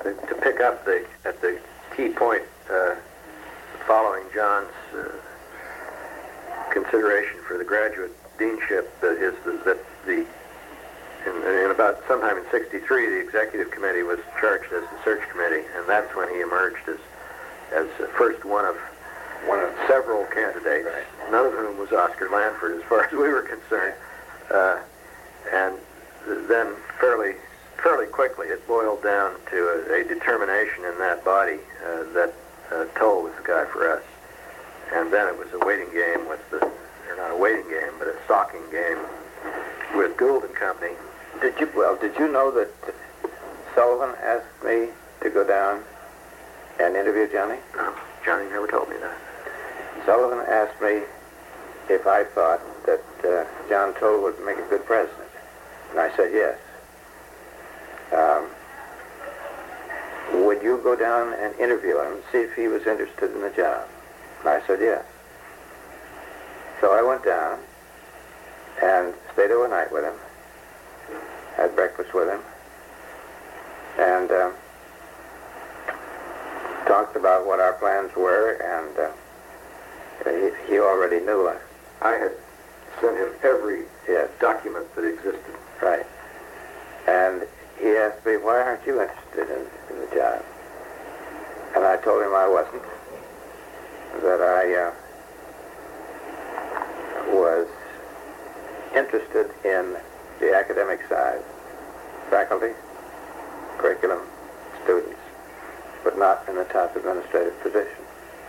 to pick up at the key point following John's consideration for the graduate deanship is that in about sometime in '63, the executive committee was charged as the search committee, and that's when he emerged as first one of several candidates, right, none of whom was Oscar Lanford as far as we were concerned. And then fairly quickly it boiled down to a determination in that body that Toll was the guy for us. And then it was a waiting game or not a waiting game, but a stalking game with Gould and Company. Did you know that Sullivan asked me to go down and interview Johnny? No, Johnny never told me that. Sullivan asked me if I thought that John Toll would make a good president. And I said yes. Would you go down and interview him and see if he was interested in the job? And I said yes. So I went down and stayed overnight with him, had breakfast with him, and talked about what our plans were, and he already knew us. I had sent him every document that existed. Right. And he asked me, why aren't you interested in the job? And I told him I wasn't, that I was interested in the academic side, faculty, curriculum, students, but not in the top administrative position.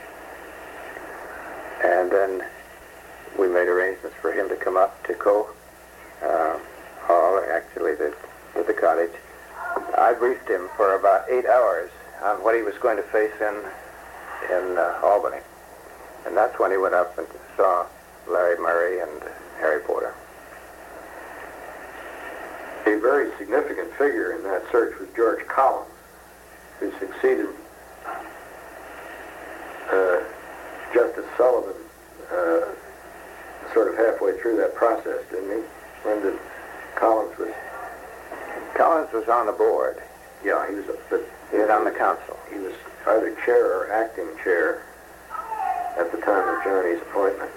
And then we made arrangements for him to come up to Hall, actually to the cottage. I briefed him for about 8 hours on what he was going to face in Albany. And that's when he went up and saw Larry Murray and Harry Porter. A very significant figure in that search was George Collins, who succeeded Justice Sullivan sort of halfway through that process, didn't he? When did Collins was on the board. Yeah, he was on the council. He was either chair or acting chair at the time of Johnny's appointment.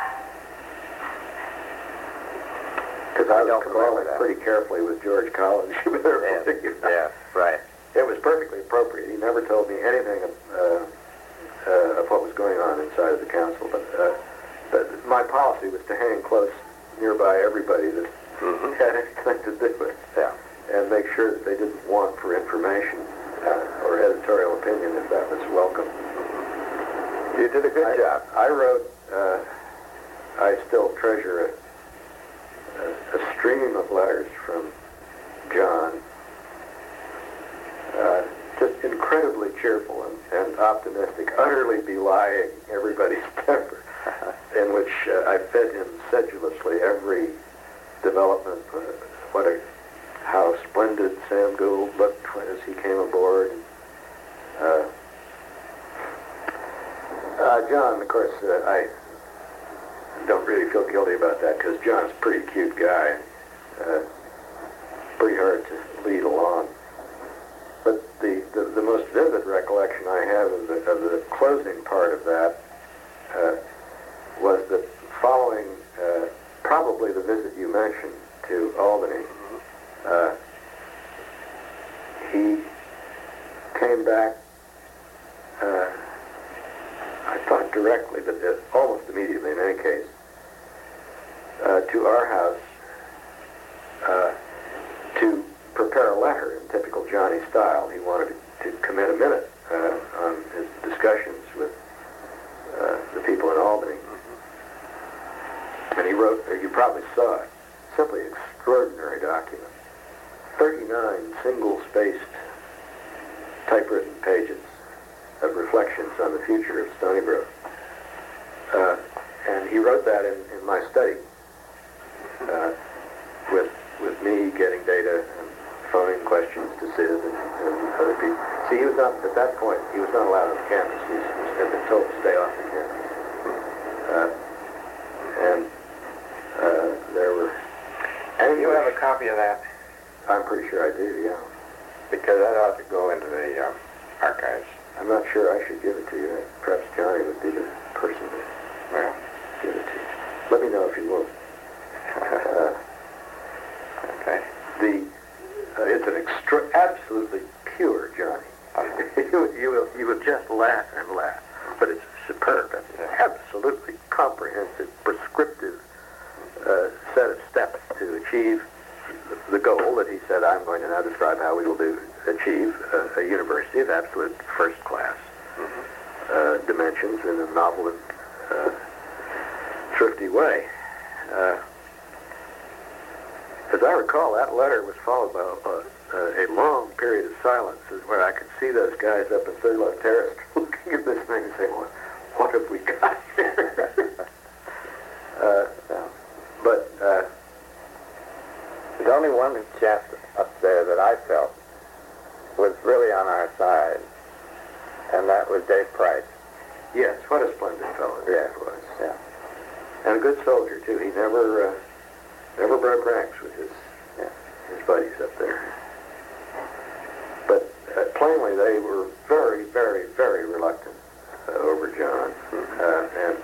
Because I was consulting pretty carefully with George Collins. Yeah, right. It was perfectly appropriate. He never told me anything of what was going on inside of the council, but my policy was to hang close nearby everybody that had anything to do with it, and make sure that they didn't want for information or editorial opinion if that was welcome. You did a good job. I wrote, I still treasure a stream of letters from John, just incredibly cheerful and optimistic, utterly belying everybody's temper, in which I fed him sedulously every development, how splendid Sam Gould looked as he came aboard. John, of course, I don't really feel guilty about that because John's a pretty cute guy, pretty hard to lead along. But the most vivid recollection I have of the closing part of that was that following probably the visit you mentioned to Albany, he came back, I thought directly, but almost immediately in any case, to our house to prepare a letter in typical Johnny style. He wanted to commit a minute on his discussions with the people in Albany. And he wrote, you probably saw it, simply extraordinary document. 39 single-spaced typewritten pages of reflections on the future of Stony Brook. And he wrote that in my study, with me getting data and phoning questions to Sid and other people. See, he was not, at that point, he was not allowed on the campus. He had been told to stay off the campus. There were... And you have a copy of that? I'm pretty sure I do, yeah. because that ought to go into the archives. I'm not sure I should give it to you. Perhaps Johnny would be the person to give it to you. Let me know if you will. Okay. It's an absolutely pure Johnny. You will just laugh and laugh, but it's superb. It's an absolutely comprehensive, prescriptive set of steps to achieve the goal that he said, I'm going to now describe how we will achieve a university of absolute first class dimensions in a novel and thrifty way. As I recall, that letter was followed by a long period of silence where I could see those guys up in Third Love Terrace looking at this thing and saying, what have we got here? There's only one chap up there that I felt was really on our side, and that was Dave Price. Yes, what a splendid fellow Dave was. Yeah. And a good soldier, too. He never broke ranks with his buddies up there. But plainly, they were very, very, very reluctant over John. And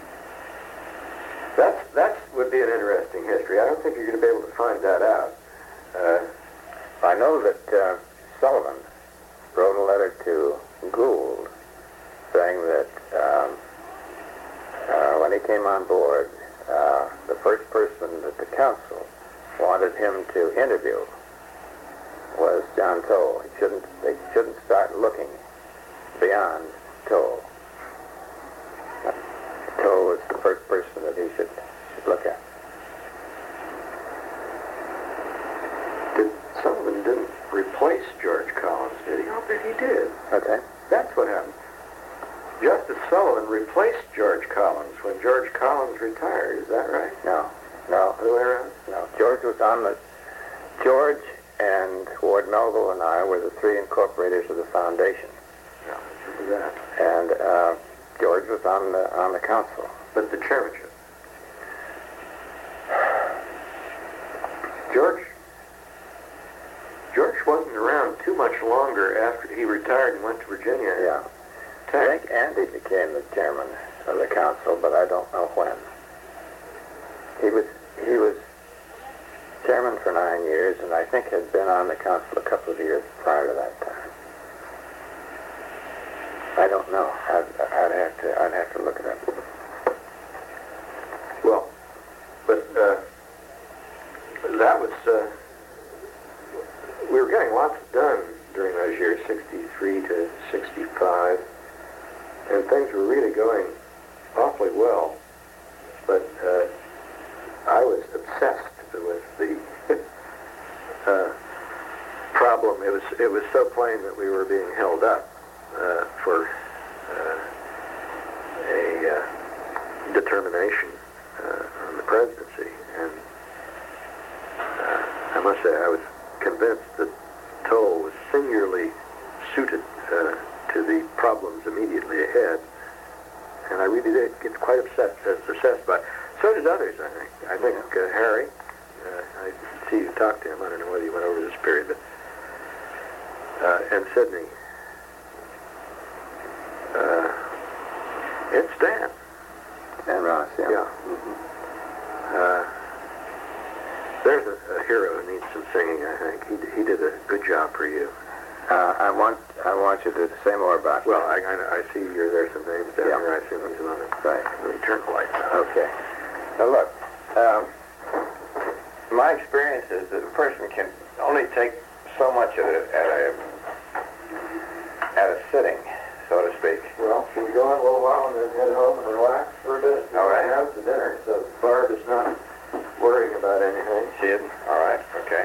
that would be an interesting history. I don't think you're going to be able to find that out. I know that Sullivan wrote a letter to Gould saying that when he came on board, the first person that the council wanted him to interview was John Toll. They shouldn't start looking beyond Toll. Toll was the first person that he should look at. Sullivan didn't replace George Collins, did he? I'll bet he did. Okay. That's what happened. Justice Sullivan replaced George Collins when George Collins retired. Is that right? No. Other way around? No. George and Ward Melville and I were the three incorporators of the foundation. Yeah, look at that. And George was on the council. But the chairmanship. George wasn't around too much longer after he retired and went to Virginia. Yeah. I think Andy became the chairman of the council, but I don't know when. He was chairman for 9 years, and I think had been on the council a couple of years prior to that time. I don't know. I'd have to look it up. Well, but that was we were getting lots done during those years, 63 to 65, and things were really going awfully well. But I was obsessed with the problem. It was so plain that we were being held up for a determination on the presidency, and I must say I was convinced that Toll was singularly suited to the problems immediately ahead, and I really did get quite obsessed by it. So did others, I think. I think Harry, I see you talked to him, I don't know whether you went over this period, but and Sidney, and Stan. And Ross, yeah. Yeah. There's a hero who needs some singing, I think. He did a good job for you. I want you to say more about Well, that. I see there's some names down here. I assume he's on it. Right. Let me turn the lights on. Okay. Now look, my experience is that a person can only take so much at a sitting, so to speak. Well, can we go on a little while and then head home and relax for a bit? All right. Have the dinner, so Barb is not worrying about anything. She isn't? All right. Okay.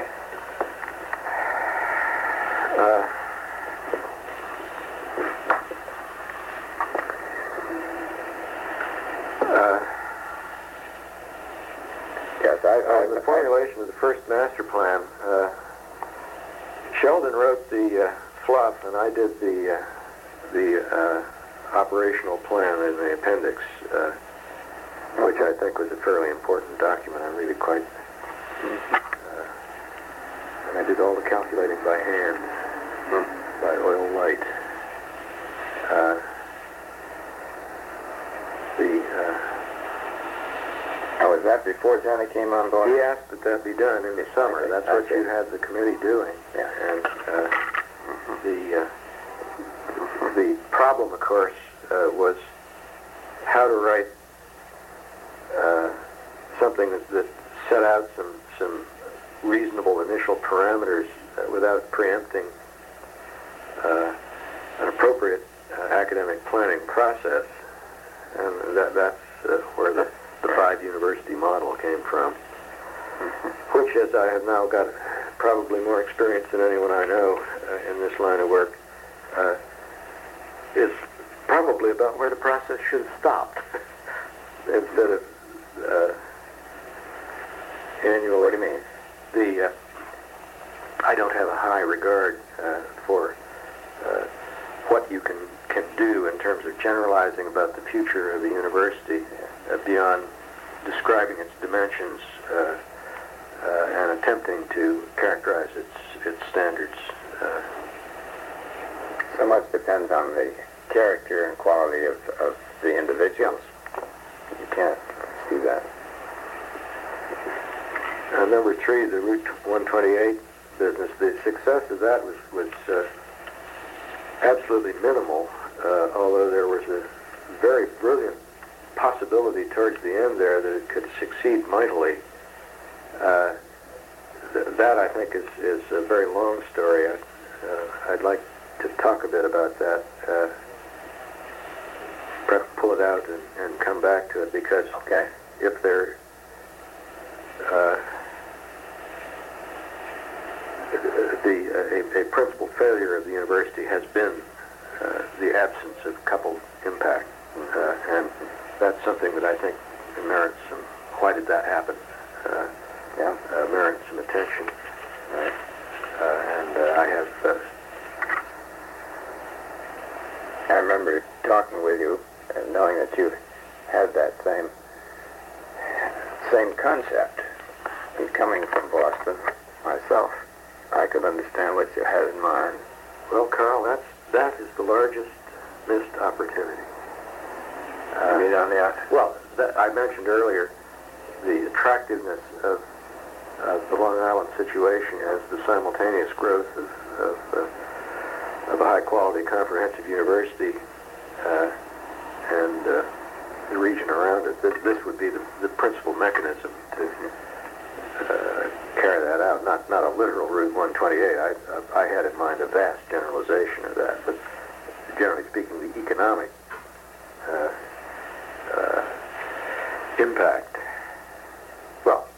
Yes, the formulation of the first master plan, Sheldon wrote the fluff, and I did the operational plan in the appendix, which I think was a fairly important document. I'm really quite... and I did all the calculating by hand. by oil light. Was that before Johnny came on board? He asked that that be done in the summer. That's what you had the committee doing. Yeah. And the problem, of course, was how to write something that set out some reasonable initial parameters without preempting an appropriate academic planning process. And that's where the five-university model came from, which, as I have now got probably more experience than anyone I know in this line of work, is probably about where the process should have stopped instead of annual. What do you mean? I don't have a high regard for what you can do in terms of generalizing about the future of the university beyond describing its dimensions and attempting to characterize its standards. So much depends on the character and quality of the individuals. You can't see that. Number 3, the Route 128 business, the success of that was absolutely minimal, although there was a very brilliant possibility towards the end there that it could succeed mightily. That, I think, is a very long story. I'd like to talk a bit about that, perhaps pull it out and come back to it, because if there a principal failure of the university has been the absence of coupled impact, and that's something that I think merits some. Why did that happen? Merits some attention, and I have. I remember talking with you and knowing that you had that same concept. And coming from Boston myself, I could understand what you had in mind. Well, Carl, that is the largest missed opportunity. I mentioned earlier the attractiveness of the Long Island situation as the simultaneous growth of a high-quality comprehensive university and the region around it. This would be the principal mechanism to carry that out. Not a literal Route 128. I had in mind a vast generalization of that, but generally speaking, the economic impact. Well,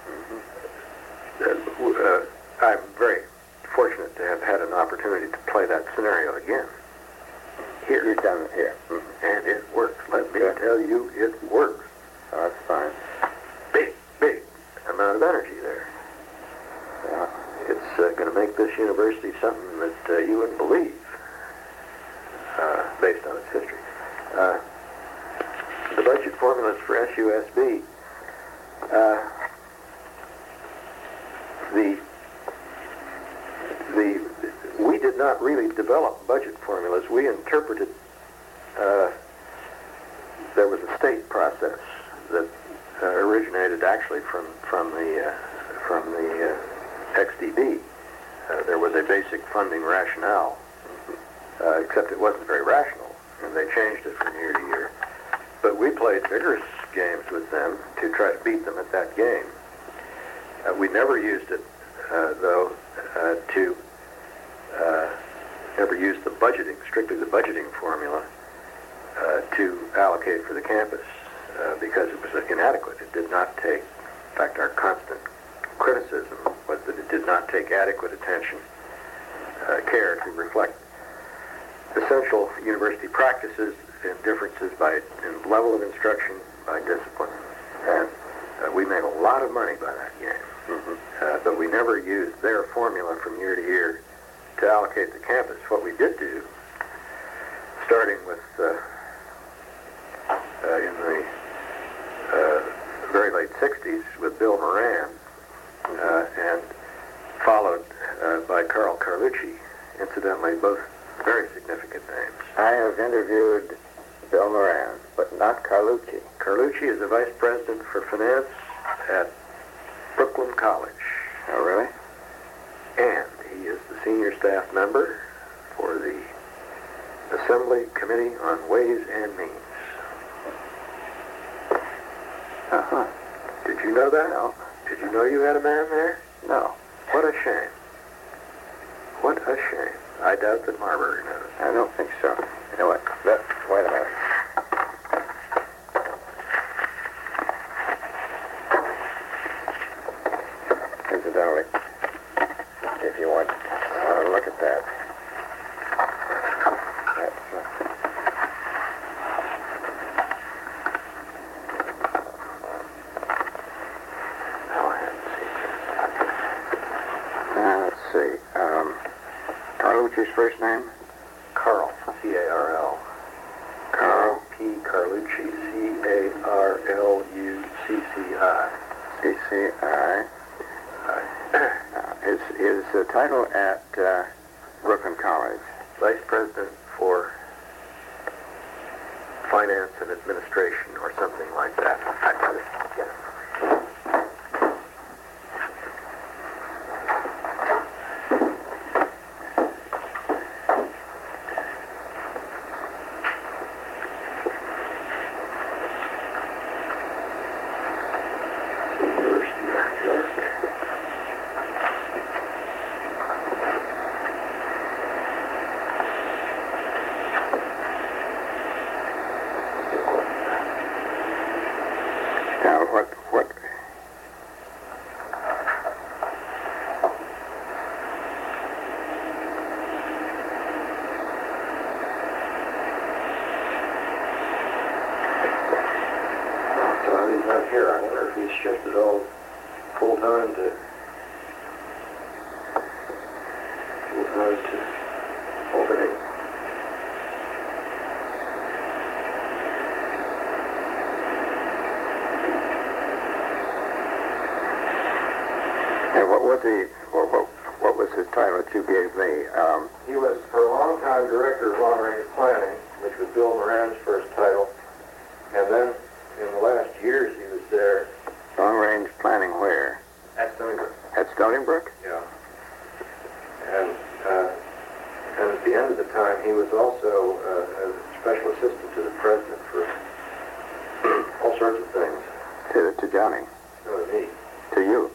I'm very fortunate to have had an opportunity to play that scenario again. Here. You've done it here. And it works. Let me tell you, it works. Oh, that's fine. Big amount of energy there. Yeah. It's going to make this university something that you wouldn't believe, based on its history. The budget formulas for SUSB, we did not really develop budget formulas. We interpreted. There was a state process that originated actually from the XDB. There was a basic funding rationale, except it wasn't very rational, and they changed it from year to year. But we played vigorous games with them to try to beat them at that game. We never used it, though, to never used the budgeting, strictly the budgeting formula, to allocate for the campus, because it was inadequate. It did not take, in fact, our constant criticism was that it did not take adequate attention, care to reflect essential university practices and differences in level of instruction, by discipline. And we made a lot of money by that game. But we never used their formula from year to year to allocate the campus. What we did do, starting with in the very late 60s with Bill Moran, and followed by Carl Carlucci Incidentally, both very significant names. I have interviewed Bill Moran, but not Carlucci. Carlucci is the vice president for finance at Brooklyn College. Oh, really? And he is the senior staff member for the Assembly Committee on Ways and Means. Uh-huh. Did you know that? No. Did you know you had a man there? No. What a shame. What a shame. I doubt that Marbury knows. I don't think so. You know what? Wait a minute. Incidentally, if you want to look at that. No, I haven't seen that. Let's see. Carlucci's first name? Carl, C-A-R-L. Carl. P. Carlucci, C-A-R-L-U-C-C-I. C-C-I. His title at Brooklyn College? Vice President for Finance and Administration or something like that. I got it. Yeah. Now, what? So he's not here. I wonder if he's shifted all full-time to Albany. And what was his title that you gave me? He was, for a long time, Director of Long-Range Planning, which was Bill Moran's first title. And then, in the last years, he was there Long-range planning where? at Stony Brook. At Stony Brook? Yeah. And at the end of the time, he was also a special assistant to the president for all sorts of things. To Johnny? No, to me. To you?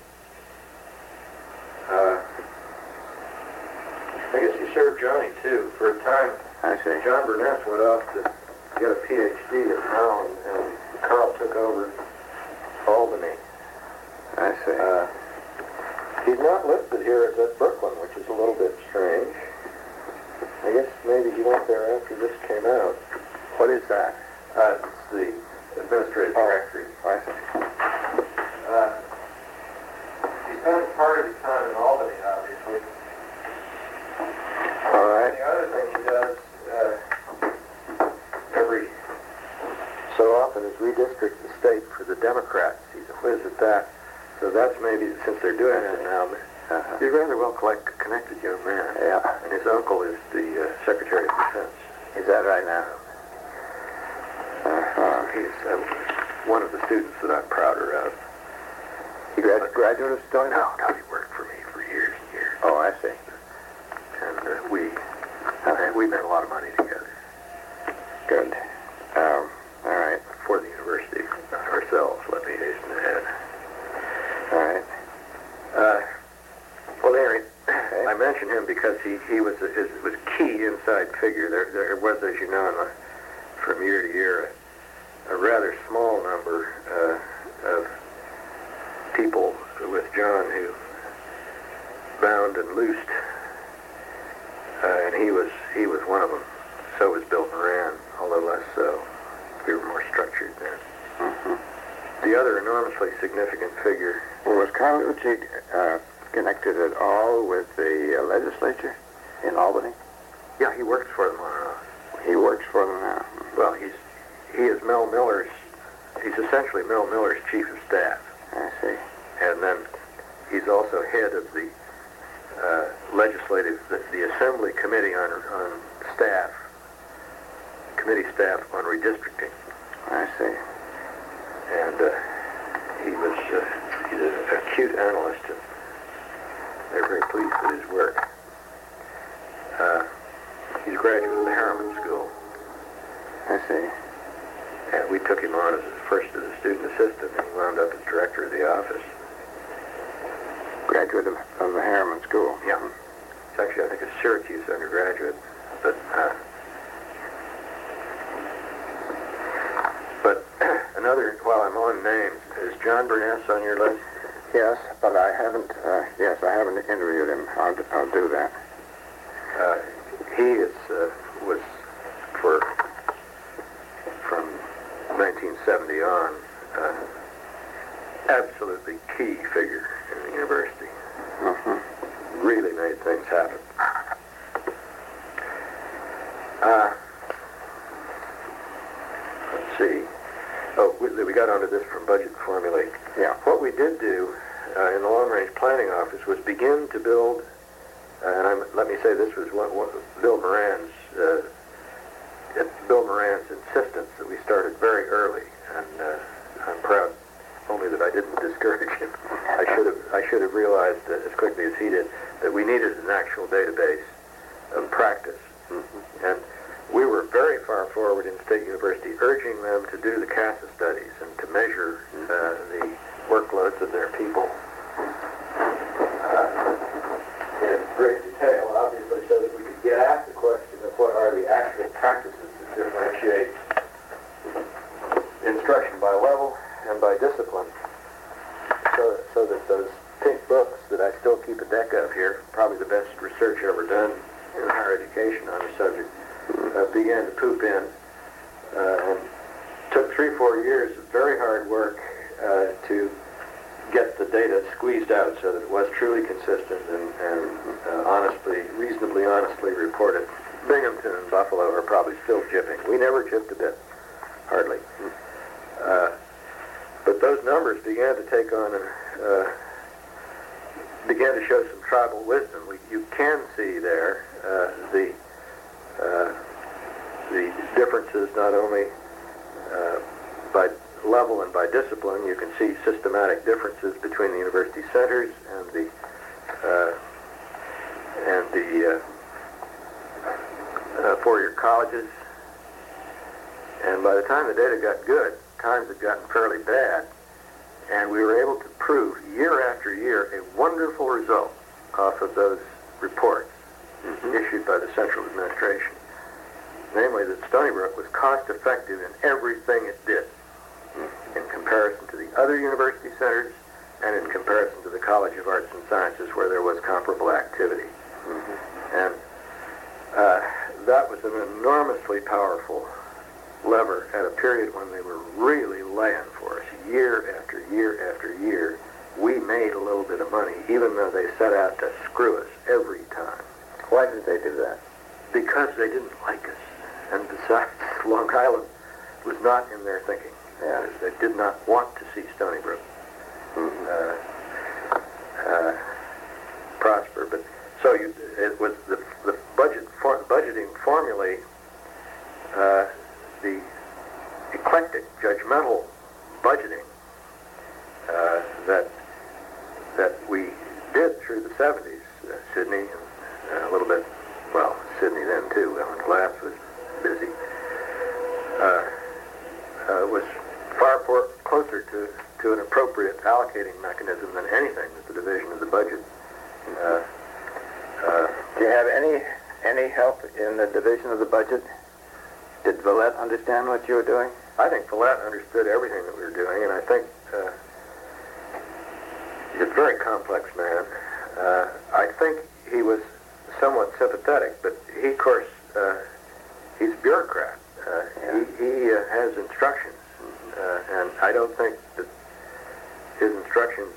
I guess he served Johnny, too. For a time, I see. John Burnett went off to get a PhD at Brown, and Carl took over Albany. I see. He's not listed here as at Brooklyn, which is a little bit strange. I guess maybe he went there after this came out. What is that? It's the administrative directory. I see. He spent part of his time in Albany, obviously. All right. The other thing he does every so often is redistrict the state for the Democrats. He's a whiz at that. So that's maybe, since they're doing it now, he's a rather well-connected young man. Yeah. And his uncle is the Secretary of Defense. Is that right now? He's one of the students that I'm prouder of. He graduate of Stony Brook? No, he worked for me for years and years. Oh, I see. And we made a lot of money together. Good. All right. For the university ourselves, let me hasten to add. All right. Well, Larry, I mentioned him because he was a key inside figure. There was, as you know, from year to year, a rather small number of people with John who bound and loosed, and he was one of them. So was Bill Moran, although less so. We were more structured then. Mm-hmm. The other enormously significant figure. Well, was Carlucci connected at all with the legislature in Albany? Yeah, he works for them on and off. He works for them now. Well, he is Mel Miller's. He's essentially Mel Miller's chief of staff. I see. And then he's also head of the legislative, the Assembly Committee on staff, committee staff on redistricting. I see. And he's an acute analyst, and they're very pleased with his work. He's a graduate of the Harriman School. I see. And we took him on as first as a student assistant, and he wound up as director of the office. Graduate of the Harriman School. Yeah. It's actually, I think, a Syracuse undergraduate. But another, while I'm on names, is John Burness on your list? Yes, but I haven't. Yes, I haven't interviewed him. I'll do that. He was from 1970 on absolutely key figure in the university. Really made things happen. Let's see. Oh, we got onto this from budget formulae. Yeah. What we did do in the Long Range Planning Office was begin to build, let me say this was Bill Moran's insistence that we started very early, and I'm proud only that I didn't discourage him. I should have realized as quickly as he did that we needed an actual database of practice. And we were very far forward in State University, urging them to do the CASA studies and to measure the workloads of their people in great detail, obviously, so that we could get at the question of what are the actual practices that differentiate instruction by level and by discipline, so that those pink books that I still keep a deck of here, probably the best research ever done in higher education on the subject, began to poop in, and took 3-4 years of very hard work to get the data squeezed out so that it was truly consistent and reasonably honestly reported. Binghamton and Buffalo are probably still jipping. We never jipped a bit, hardly. But those numbers began to take on began to show some tribal wisdom. You can see there the differences not only by level and by discipline. You can see systematic differences between the university centers and the four-year colleges. And by the time the data got good, times had gotten fairly bad, and we were able to prove year after year a wonderful result off of those reports issued by the central administration. Namely, that Stony Brook was cost-effective in everything it did in comparison to the other university centers and in comparison to the College of Arts and Sciences where there was comparable activity. And that was an enormously powerful lever at a period when they were really laying for us year after year after year. We made a little bit of money, even though they set out to screw us every time. Why did they do that? Because they didn't like us. And besides, Long Island was not in their thinking. Yeah. They did not want to see Stony Brook prosper. But so it was the budgeting formulae, the eclectic, judgmental budgeting that we did through the 70s, Sydney, and a little bit, well, Sydney then too, when Glass was busy, was far closer to an appropriate allocating mechanism than anything that the division of the budget. Do you have any help in the division of the budget? Did Vallette understand what you were doing? I think Vallette understood everything that we were doing, and I think he's a very complex man. I think he was somewhat sympathetic, but he, of course, he's a bureaucrat. He has instructions, and I don't think that his instructions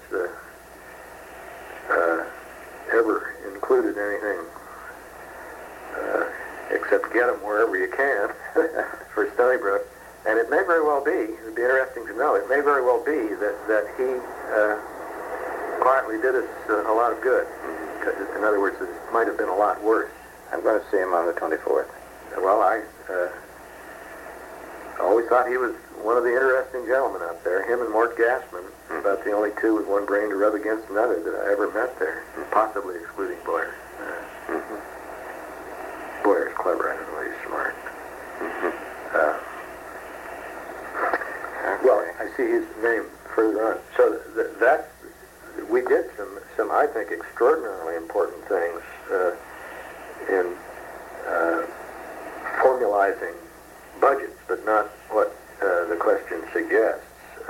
ever included anything except get them wherever you can for Stony Brook. And it may very well be, it would be interesting to know, it may very well be that he quietly did us a lot of good. In other words, it might have been a lot worse. I'm going to see him on the 24th. Well, I always thought he was one of the interesting gentlemen out there. Him and Mort Gassman, about the only two with one brain to rub against another that I ever met there, possibly excluding Blair. Blair's clever. I don't know he's smart. Well, I see his name further on. So we did some I think extraordinarily important things in formalizing budgets, but not what the question suggests.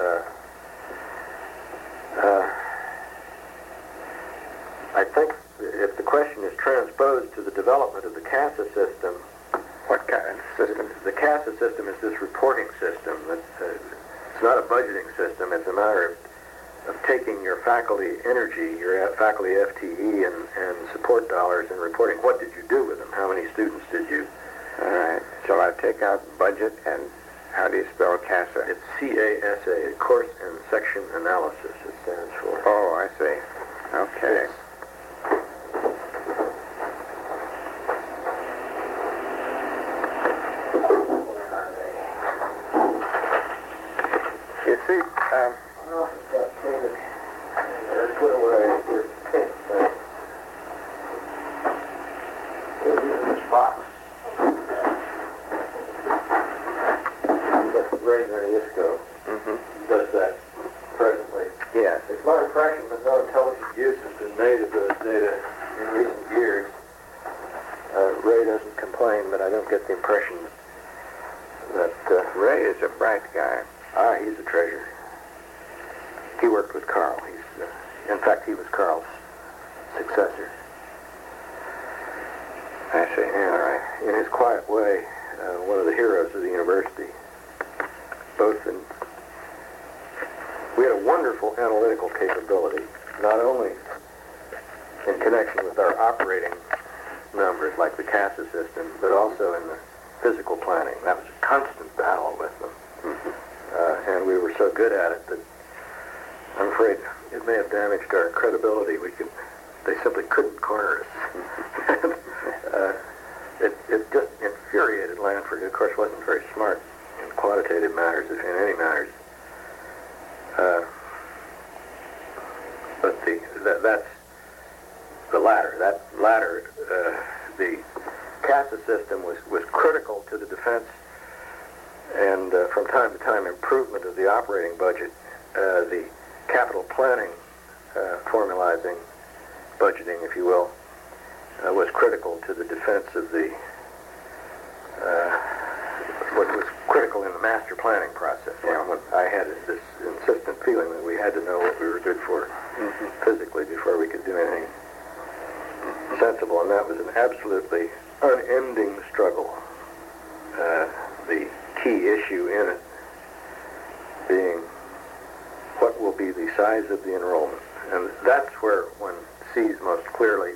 I think if the question is transposed to the development of the CASA system, What kind of system? the CASA system is this reporting system. It's not a budgeting system. It's a matter of taking your faculty energy, your faculty FTE and support dollars and reporting what did you do with them? How many students did you? All right. Shall I take out budget and how do you spell CASA? It's CASA, Course and Section Analysis, it stands for. Oh, I see. Okay. You see, Oh, it's got painted. There's put away. Here's pink thing. Here's this box. Ray Garniesco does that presently. yes. It's my impression that no intelligent use has been made of those data in recent years. Ray doesn't complain, but I don't get the impression that Ray is a bright guy. he's a treasure. He worked with Carl. In fact, he was Carl's successor. I see. And in his quiet way, one of the heroes of the university. We had a wonderful analytical capability, not only in connection with our operating numbers like the CASA system, but also in the physical planning. That was a constant battle with them. And we were so good at it that I'm afraid it may have damaged our credibility. They simply couldn't corner us. It just infuriated Lanford, who of course wasn't very smart in quantitative matters, if in any matters. But that's the latter. That latter, the CASA system was critical to the defense and from time to time improvement of the operating budget. The capital planning, formalizing, budgeting, if you will, was critical to the defense of the what was critical in the master planning process. Yeah. When I had this insistent feeling that we had to know what we were good for physically before we could do anything sensible, and that was an absolutely unending struggle. The key issue in it being what will be the size of the enrollment, and that's where one sees most clearly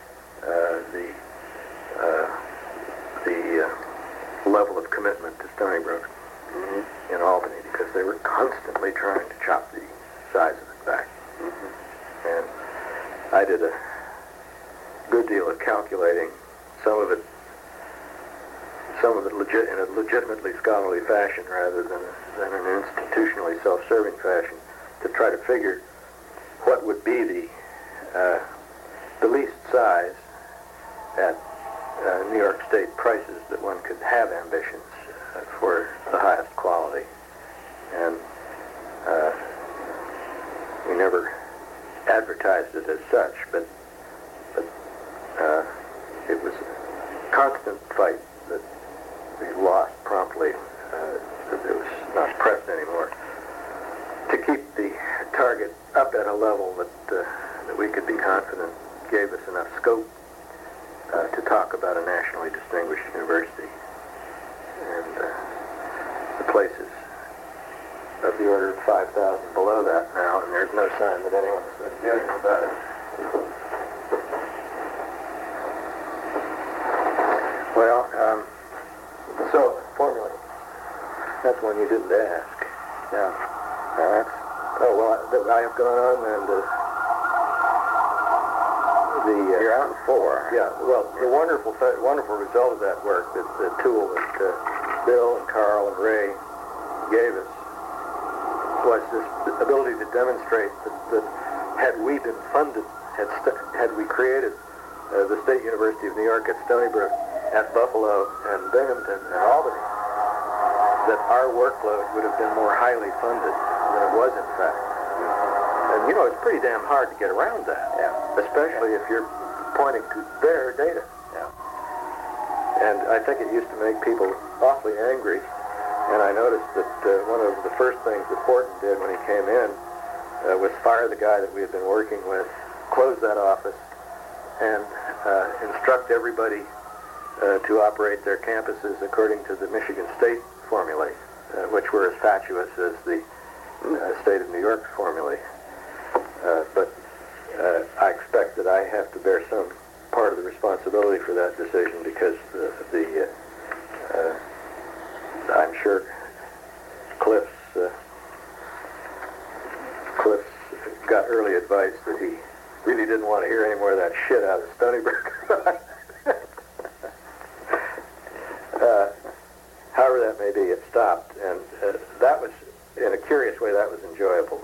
the level of commitment to Stony Brook in Albany, because they were constantly trying to chop the size of it back. And I did a good deal of calculating, some of it in a legitimately scholarly fashion rather than an institutionally self-serving fashion, to try to figure what would be the least size at New York State prices that one could have ambitions for the highest quality. And we never advertised it as such, but it was a constant fight that we lost promptly. It was not pressed anymore to keep the target up at a level that we could be confident gave us enough scope to talk about a nationally distinguished university. And the place is of the order of 5,000 below that now, and there's no sign that anyone's doing anything about it. Well, so, formula. That's one you didn't ask. Yeah. I have gone on and You're out in 4. Yeah, well, the wonderful result of that work, the tool that Bill and Carl and Ray gave us, was this ability to demonstrate that had we been funded, had we created the State University of New York at Stony Brook, at Buffalo and Binghamton and Albany, that our workload would have been more highly funded than it was in fact. And it's pretty damn hard to get around that, especially if you're pointing to their data. And I think it used to make people awfully angry. And I noticed that one of the first things that Horton did when he came in was fire the guy that we had been working with, close that office, and instruct everybody to operate their campuses according to the Michigan State formulae, which were as fatuous as the State of New York's formulae. But I expect that I have to bear some part of the responsibility for that decision because I'm sure Cliff's got early advice that he really didn't want to hear any more of that shit out of Stony Brook. However that may be, it stopped, and that was, in a curious way, that was enjoyable